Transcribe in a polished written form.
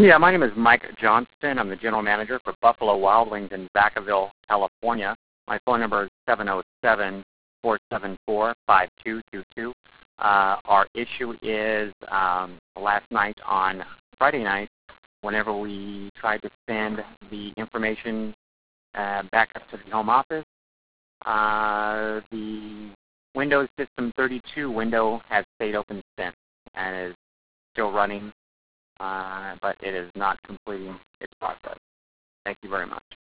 Yeah, my name is Mike Johnston. I'm the general manager for Buffalo Wild Wings in Vacaville, California. My phone number is 707-474-5222. Our issue is last night on Friday night, whenever we tried to send the information back up to the home office, the Windows System 32 window has stayed open since and is still running, but it is not completing its process. Thank you very much.